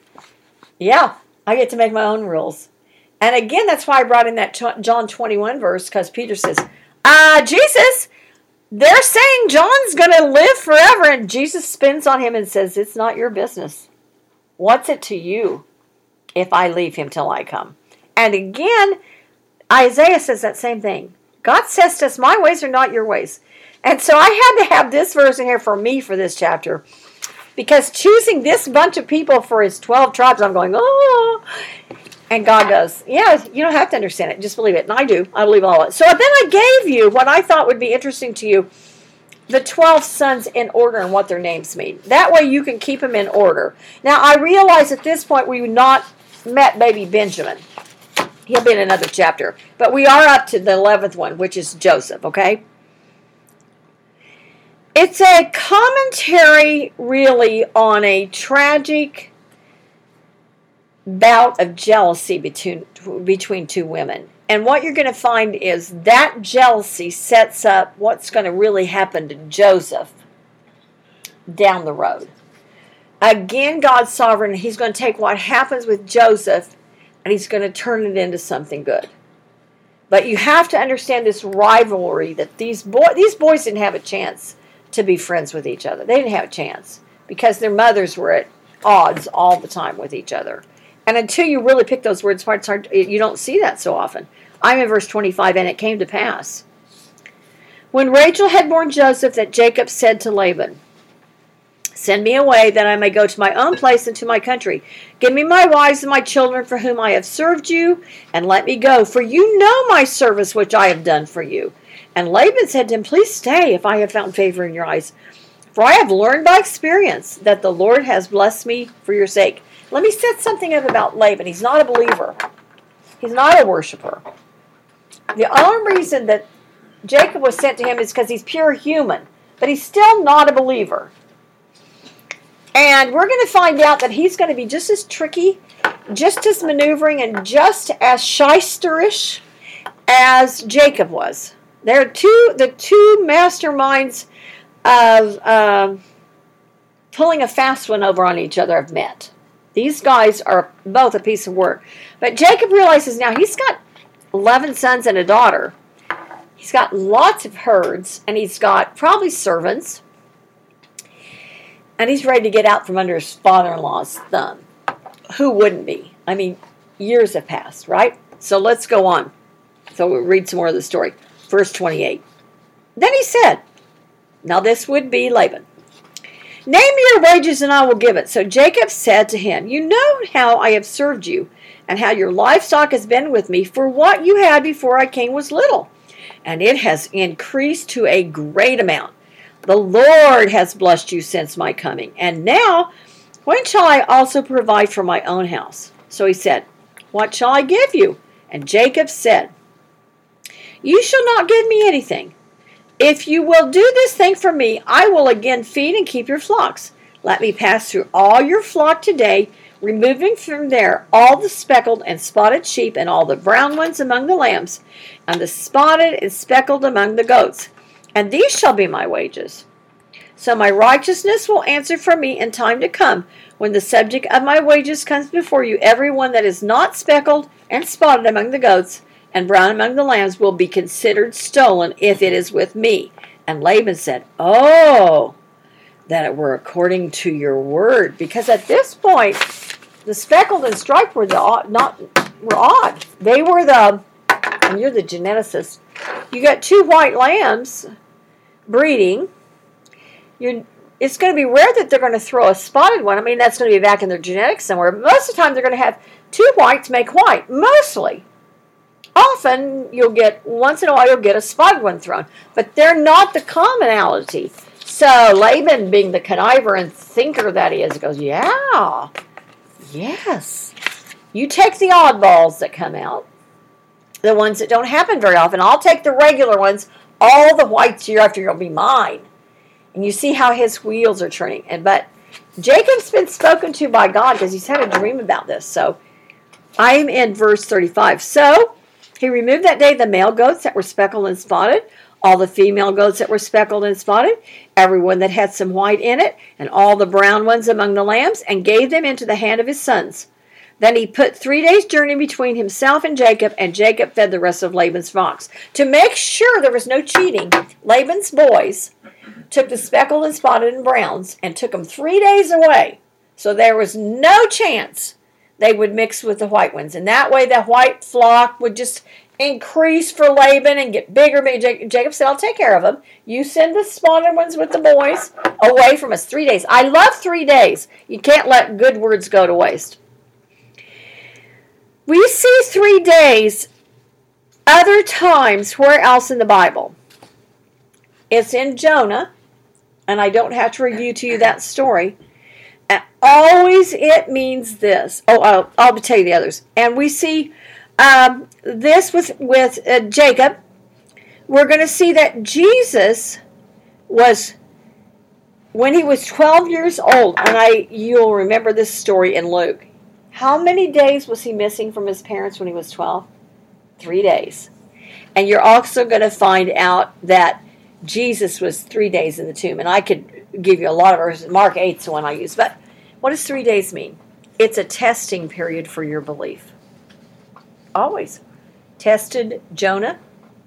I get to make my own rules. And again, that's why I brought in that John 21 verse, because Peter says, Jesus, they're saying John's going to live forever. And Jesus spins on him and says, it's not your business. What's it to you if I leave him till I come? And again, Isaiah says that same thing. God says to us, my ways are not your ways. And so I had to have this verse in here for me for this chapter. Because choosing this bunch of people for his 12 tribes, I'm going, oh. And God goes, yeah, you don't have to understand it. Just believe it. And I do. I believe all of it. So then I gave you what I thought would be interesting to you, the 12 sons in order and what their names mean. That way you can keep them in order. Now, I realize at this point we've not met baby Benjamin. He'll be in another chapter. But we are up to the 11th one, which is Joseph, okay? It's a commentary, really, on a tragic bout of jealousy between two women. And what you're going to find is that jealousy sets up what's going to really happen to Joseph down the road. Again, God's sovereign. He's going to take what happens with Joseph and he's going to turn it into something good. But you have to understand this rivalry that these boys didn't have a chance to be friends with each other. They didn't have a chance because their mothers were at odds all the time with each other. And until you really pick those words apart, you don't see that so often. I'm in verse 25, and it came to pass. When Rachel had borne Joseph, that Jacob said to Laban, send me away, that I may go to my own place and to my country. Give me my wives and my children for whom I have served you, and let me go. For you know my service which I have done for you. And Laban said to him, please stay, if I have found favor in your eyes. For I have learned by experience that the Lord has blessed me for your sake. Let me set something up about Laban. He's not a believer. He's not a worshiper. The only reason that Jacob was sent to him is because he's pure human, but he's still not a believer. And we're going to find out that he's going to be just as tricky, just as maneuvering, and just as shysterish as Jacob was. They're the two masterminds of pulling a fast one over on each other have met. These guys are both a piece of work. But Jacob realizes now he's got 11 sons and a daughter. He's got lots of herds, and he's got probably servants. And he's ready to get out from under his father-in-law's thumb. Who wouldn't be? I mean, years have passed, right? So let's go on. So we'll read some more of the story. Verse 28. Then he said, now this would be Laban, name me your wages and I will give it. So Jacob said to him, you know how I have served you, and how your livestock has been with me, for what you had before I came was little, and it has increased to a great amount. The Lord has blessed you since my coming, and now when shall I also provide for my own house? So he said, what shall I give you? And Jacob said, you shall not give me anything. If you will do this thing for me, I will again feed and keep your flocks. Let me pass through all your flock today, removing from there all the speckled and spotted sheep and all the brown ones among the lambs, and the spotted and speckled among the goats. And these shall be my wages. So my righteousness will answer for me in time to come, when the subject of my wages comes before you. Every one that is not speckled and spotted among the goats, and brown among the lambs, will be considered stolen if it is with me. And Laban said, oh, that it were according to your word. Because at this point, the speckled and striped were odd. They were and you're the geneticist, you got two white lambs breeding. It's going to be rare that they're going to throw a spotted one. I mean, that's going to be back in their genetics somewhere. But most of the time, they're going to have two whites make white. Mostly. Often, once in a while, you'll get a spotted one thrown. But they're not the commonality. So Laban, being the conniver and thinker that he is, goes, yeah, yes. You take the oddballs that come out, the ones that don't happen very often. I'll take the regular ones. All the whites year after year will be mine. And you see how his wheels are turning. But Jacob's been spoken to by God because he's had a dream about this. So I'm in verse 35. So he removed that day the male goats that were speckled and spotted, all the female goats that were speckled and spotted, every one that had some white in it, and all the brown ones among the lambs, and gave them into the hand of his sons. Then he put 3 days' journey between himself and Jacob fed the rest of Laban's flocks. To make sure there was no cheating, Laban's boys took the speckled and spotted and browns and took them 3 days away. So there was no chance they would mix with the white ones. And that way the white flock would just increase for Laban and get bigger. Jacob said, I'll take care of them. You send the spotted ones with the boys away from us 3 days. I love 3 days. You can't let good words go to waste. We see 3 days other times where else in the Bible. It's in Jonah, and I don't have to review to you that story. And always it means this. I'll tell you the others. And we see this with Jacob. We're going to see that Jesus was, when he was 12 years old, and you'll remember this story in Luke. How many days was he missing from his parents when he was 12? 3 days. And you're also going to find out that Jesus was 3 days in the tomb. And I could give you a lot of verses. Mark 8's the one I use. But what does 3 days mean? It's a testing period for your belief. Always. Tested Jonah.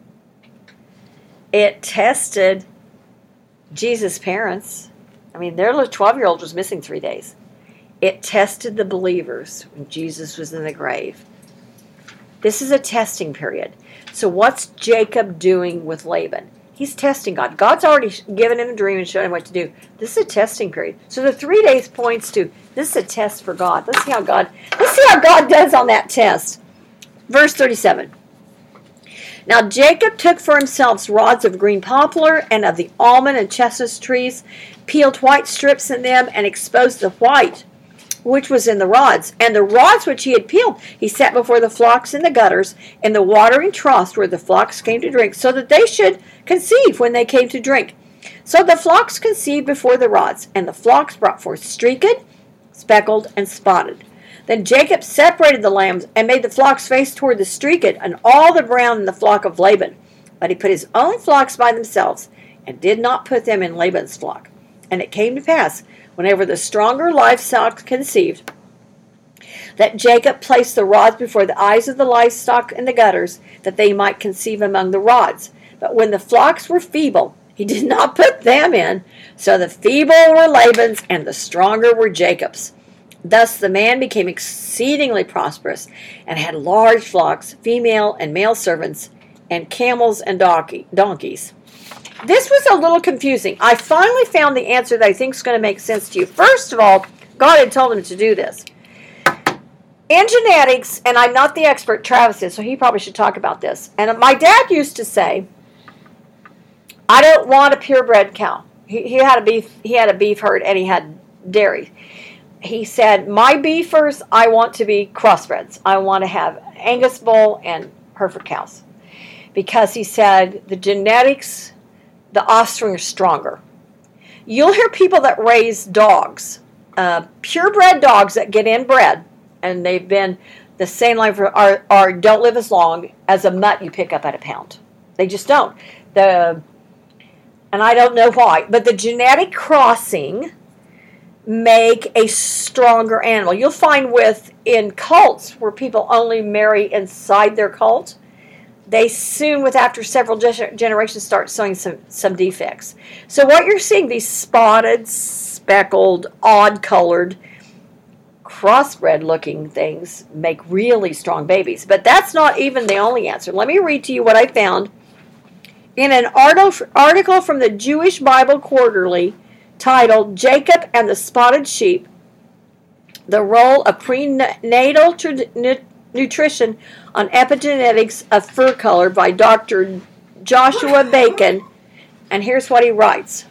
It tested Jesus' parents. I mean, their 12-year-old was missing 3 days. It tested the believers when Jesus was in the grave. This is a testing period. So what's Jacob doing with Laban? He's testing God. God's already given him a dream and shown him what to do. This is a testing period. So the 3 days points to, this is a test for God. Let's see how God does on that test. Verse 37. Now Jacob took for himself rods of green poplar and of the almond and chestnut trees, peeled white strips in them, and exposed the white which was in the rods. And the rods which he had peeled, he set before the flocks in the gutters, in the watering troughs where the flocks came to drink, so that they should conceive when they came to drink. So the flocks conceived before the rods, and the flocks brought forth streaked, speckled, and spotted. Then Jacob separated the lambs and made the flocks face toward the streaked, and all the brown in the flock of Laban. But he put his own flocks by themselves, and did not put them in Laban's flock. And it came to pass, whenever the stronger livestock conceived, that Jacob placed the rods before the eyes of the livestock in the gutters, that they might conceive among the rods. But when the flocks were feeble, he did not put them in. So the feeble were Laban's, and the stronger were Jacob's. Thus the man became exceedingly prosperous, and had large flocks, female and male servants, and camels and donkeys. This was a little confusing. I finally found the answer that I think is going to make sense to you. First of all, God had told him to do this. In genetics, and I'm not the expert, Travis is, so he probably should talk about this. And my dad used to say, I don't want a purebred cow. He had a beef herd, and he had dairy. He said, my beefers, I want to be crossbreds. I want to have Angus bull and Hereford cows. Because he said, the genetics, the offspring are stronger. You'll hear people that raise dogs, purebred dogs that get inbred, and they've been the same life or don't live as long as a mutt you pick up at a pound. They just don't. And I don't know why, but the genetic crossing make a stronger animal. You'll find in cults where people only marry inside their cult, they soon, after several generations, start showing some defects. So what you're seeing, these spotted, speckled, odd-colored, crossbred-looking things make really strong babies. But that's not even the only answer. Let me read to you what I found in an article from the Jewish Bible Quarterly titled Jacob and the Spotted Sheep, the Role of Prenatal Nutrition on Epigenetics of Fur Color by Dr. Joshua Bacon. And here's what he writes.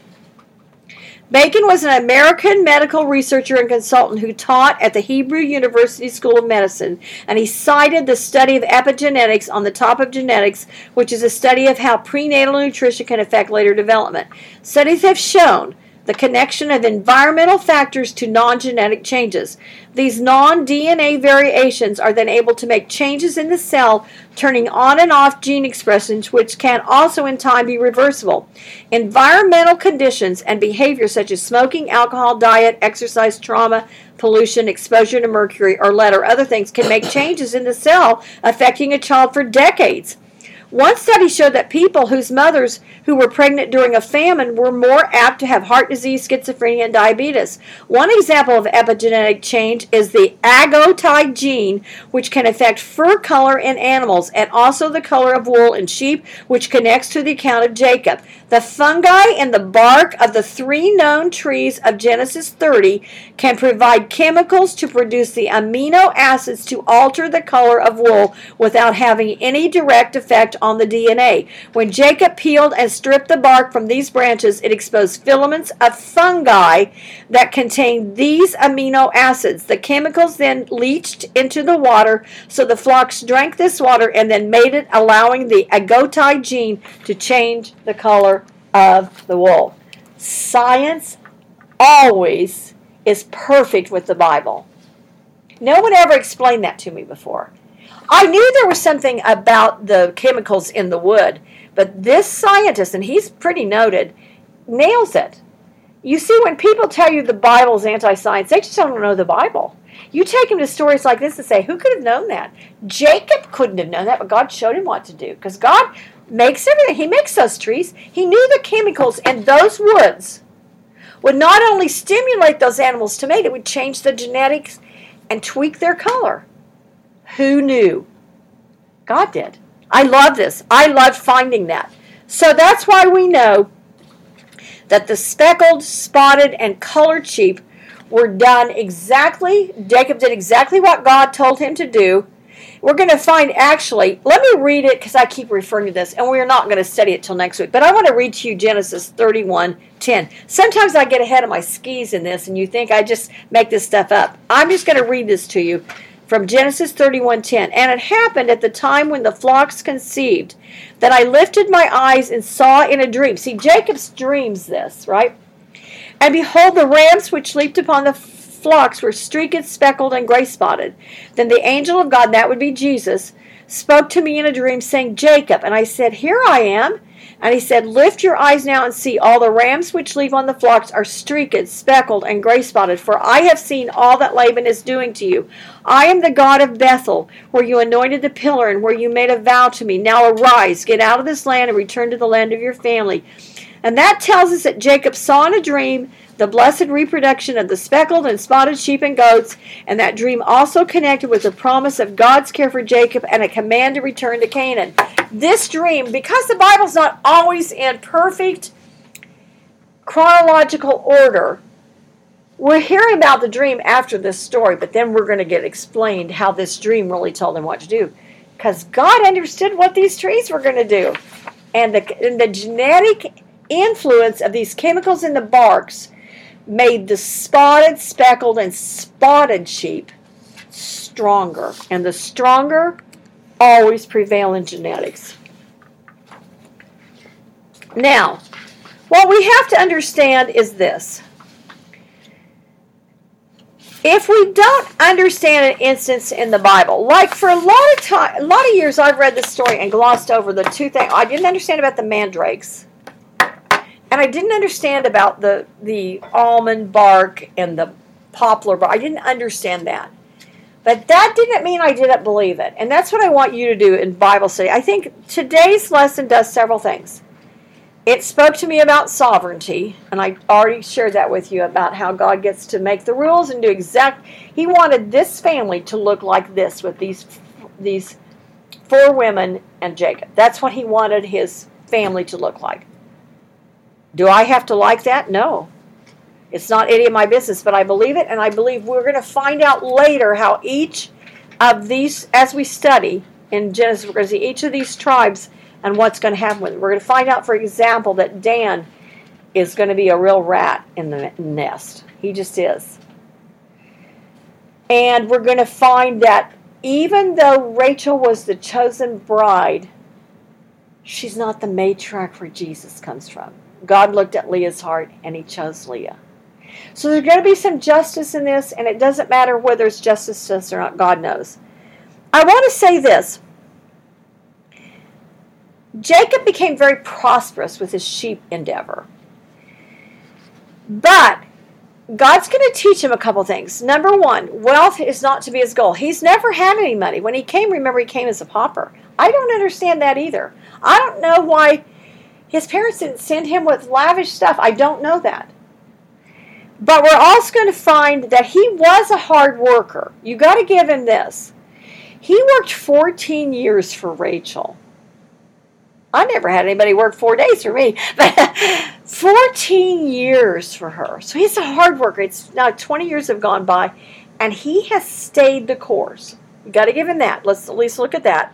Bacon was an American medical researcher and consultant who taught at the Hebrew University School of Medicine, and he cited the study of epigenetics on the top of genetics, which is a study of how prenatal nutrition can affect later development. Studies have shown the connection of environmental factors to non-genetic changes. These non-DNA variations are then able to make changes in the cell, turning on and off gene expressions, which can also in time be reversible. Environmental conditions and behaviors such as smoking, alcohol, diet, exercise, trauma, pollution, exposure to mercury or lead or other things can make changes in the cell, affecting a child for decades. One study showed that people whose mothers who were pregnant during a famine were more apt to have heart disease, schizophrenia, and diabetes. One example of epigenetic change is the agouti gene, which can affect fur color in animals and also the color of wool in sheep, which connects to the account of Jacob. The fungi in the bark of the 3 known trees of Genesis 30 can provide chemicals to produce the amino acids to alter the color of wool without having any direct effect on the DNA. When Jacob peeled and stripped the bark from these branches, it exposed filaments of fungi that contained these amino acids. The chemicals then leached into the water, so the flocks drank this water and then mated, allowing the agouti gene to change the color of the wool. Science always is perfect with the Bible. No one ever explained that to me before. I knew there was something about the chemicals in the wood, but this scientist, and he's pretty noted, nails it. You see, when people tell you the Bible is anti-science, they just don't know the Bible. You take them to stories like this and say, who could have known that? Jacob couldn't have known that, but God showed him what to do, because God makes everything. He makes those trees. He knew the chemicals in those woods would not only stimulate those animals to mate, it would change the genetics and tweak their color. Who knew? God did. I love this. I love finding that. So that's why we know that the speckled, spotted, and colored sheep were done exactly, Jacob did exactly what God told him to do, we're going to find, actually, let me read it because I keep referring to this, and we're not going to study it till next week. But I want to read to you Genesis 31:10. Sometimes I get ahead of my skis in this, and you think I just make this stuff up. I'm just going to read this to you from Genesis 31:10. And it happened at the time when the flocks conceived that I lifted my eyes and saw in a dream. See, Jacob's dreams this, right? And behold, the rams which leaped upon the flocks were streaked, speckled, and gray-spotted. Then the angel of God, that would be Jesus, spoke to me in a dream, saying, Jacob. And I said, Here I am. And he said, Lift your eyes now and see, all the rams which leap on the flocks are streaked, speckled, and gray-spotted, for I have seen all that Laban is doing to you. I am the God of Bethel, where you anointed the pillar, and where you made a vow to me. Now arise, get out of this land, and return to the land of your family. And that tells us that Jacob saw in a dream the blessed reproduction of the speckled and spotted sheep and goats, and that dream also connected with the promise of God's care for Jacob and a command to return to Canaan. This dream, because the Bible's not always in perfect chronological order, we're hearing about the dream after this story, but then we're going to get explained how this dream really told them what to do, because God understood what these trees were going to do. And the genetic influence of these chemicals in the barks made the spotted, speckled, and spotted sheep stronger. And the stronger always prevail in genetics. Now, what we have to understand is this. If we don't understand an instance in the Bible, like for a lot of years I've read this story and glossed over the two things. I didn't understand about the mandrakes. And I didn't understand about the almond bark and the poplar bark. I didn't understand that. But that didn't mean I didn't believe it. And that's what I want you to do in Bible study. I think today's lesson does several things. It spoke to me about sovereignty, and I already shared that with you about how God gets to make the rules and do He wanted this family to look like this with these 4 women and Jacob. That's what He wanted His family to look like. Do I have to like that? No. It's not any of my business, but I believe it, and I believe we're going to find out later how each of these, as we study in Genesis, we're going to see each of these tribes and what's going to happen with it. We're going to find out, for example, that Dan is going to be a real rat in the nest. He just is. And we're going to find that even though Rachel was the chosen bride, she's not the matriarch where Jesus comes from. God looked at Leah's heart, and He chose Leah. So there's going to be some justice in this, and it doesn't matter whether it's justice or not. God knows. I want to say this. Jacob became very prosperous with his sheep endeavor. But God's going to teach him a couple things. Number one, wealth is not to be his goal. He's never had any money. When he came, remember, he came as a pauper. I don't understand that either. I don't know why his parents didn't send him with lavish stuff. I don't know that. But we're also going to find that he was a hard worker. You got to give him this. He worked 14 years for Rachel. I never had anybody work 4 days for me, but 14 years for her. So he's a hard worker. It's now 20 years have gone by, and he has stayed the course. You got to give him that. Let's at least look at that.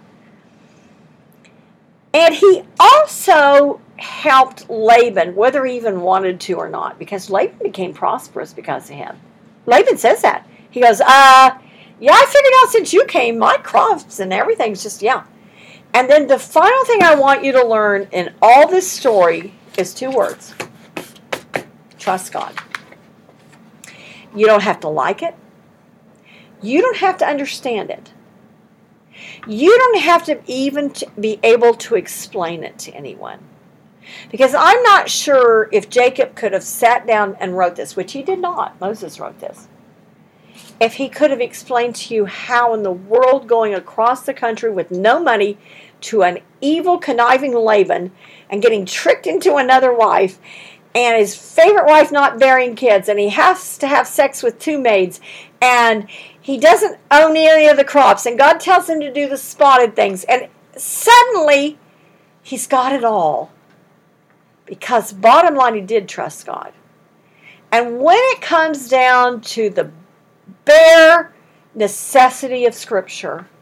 And he also helped Laban, whether he even wanted to or not, because Laban became prosperous because of him. Laban says that. He goes, yeah, I figured out since you came, my crops and everything's just, yeah. And then the final thing I want you to learn in all this story is 2 words. Trust God. You don't have to like it. You don't have to understand it. You don't have to even be able to explain it to anyone. Because I'm not sure if Jacob could have sat down and wrote this, which he did not. Moses wrote this. If he could have explained to you how in the world going across the country with no money to an evil, conniving Laban and getting tricked into another wife and his favorite wife not bearing kids and he has to have sex with 2 maids and he doesn't own any of the crops and God tells him to do the spotted things and suddenly he's got it all. Because bottom line, he did trust God. And when it comes down to the bare necessity of Scripture,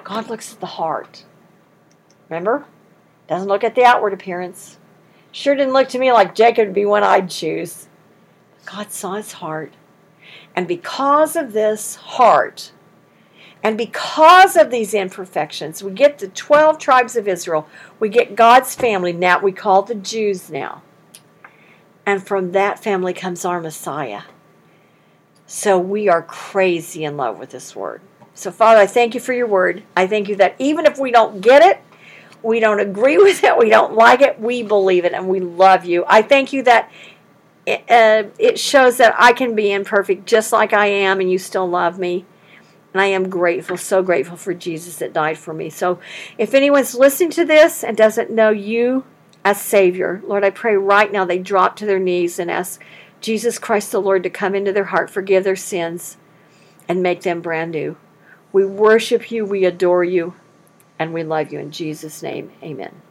God looks at the heart. Remember? Doesn't look at the outward appearance. Sure didn't look to me like Jacob would be one I'd choose. God saw his heart. And because of this heart, and because of these imperfections, we get the 12 tribes of Israel. We get God's family, now we call the Jews now. And from that family comes our Messiah. So we are crazy in love with this word. So Father, I thank you for your word. I thank you that even if we don't get it, we don't agree with it, we don't like it, we believe it, and we love you. I thank you that it shows that I can be imperfect just like I am, and you still love me. And I am grateful, so grateful for Jesus that died for me. So if anyone's listening to this and doesn't know you as Savior, Lord, I pray right now they drop to their knees and ask Jesus Christ the Lord to come into their heart, forgive their sins, and make them brand new. We worship you, we adore you, and we love you. In Jesus' name, amen.